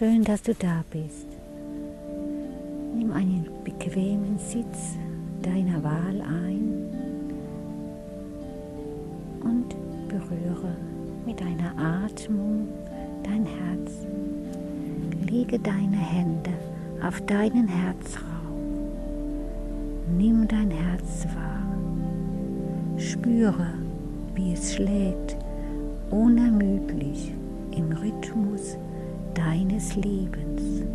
Schön, dass du da bist. Nimm einen bequemen Sitz deiner Wahl ein und berühre mit deiner Atmung dein Herz. Lege deine Hände auf deinen Herzraum. Nimm dein Herz wahr. Spüre, wie es schlägt, unermüdlich im Rhythmus deines Lebens.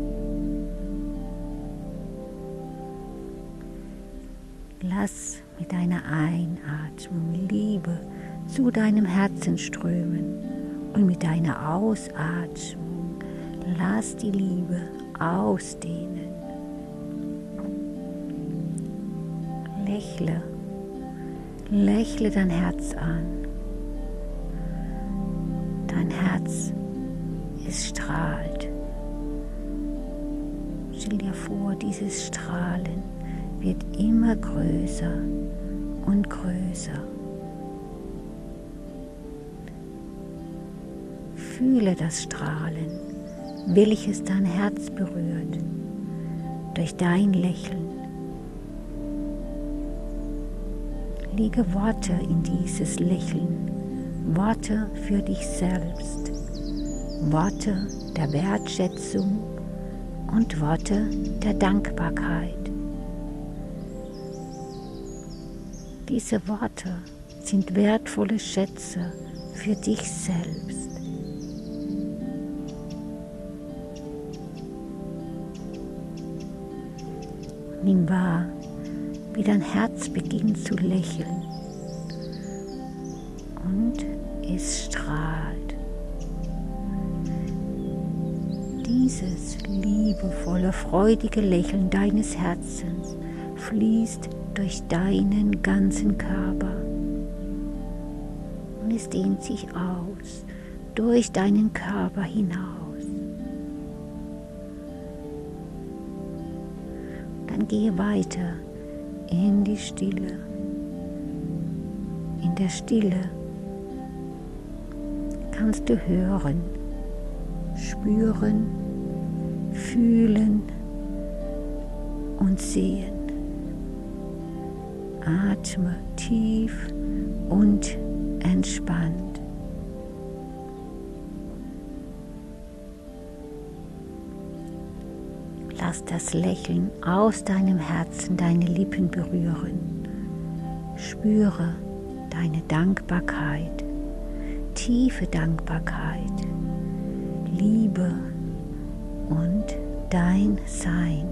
Lass mit deiner Einatmung Liebe zu deinem Herzen strömen und mit deiner Ausatmung lass die Liebe ausdehnen. Lächle dein Herz an. Dein Herz, es strahlt. Stell dir vor, dieses Strahlen wird immer größer und größer. Fühle das Strahlen, welches dein Herz berührt, durch dein Lächeln. Lege Worte in dieses Lächeln, Worte für dich selbst, Worte der Wertschätzung und Worte der Dankbarkeit. Diese Worte sind wertvolle Schätze für dich selbst. Nimm wahr, wie dein Herz beginnt zu lächeln und es strahlt. Dieses liebevolle, freudige Lächeln deines Herzens fließt durch deinen ganzen Körper und es dehnt sich aus, durch deinen Körper hinaus. Dann gehe weiter in die Stille. In der Stille kannst du hören, spüren, fühlen und sehen. Atme tief und entspannt. Lass das Lächeln aus deinem Herzen deine Lippen berühren. Spüre deine Dankbarkeit, tiefe Dankbarkeit, Liebe und dein Sein.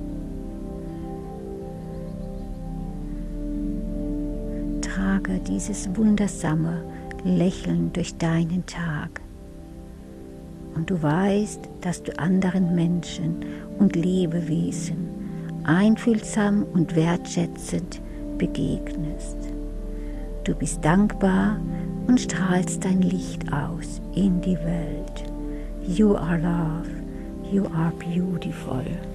Trage dieses wundersame Lächeln durch deinen Tag. Und du weißt, dass du anderen Menschen und Lebewesen einfühlsam und wertschätzend begegnest. Du bist dankbar und strahlst dein Licht aus in die Welt. You are love, you are beautiful.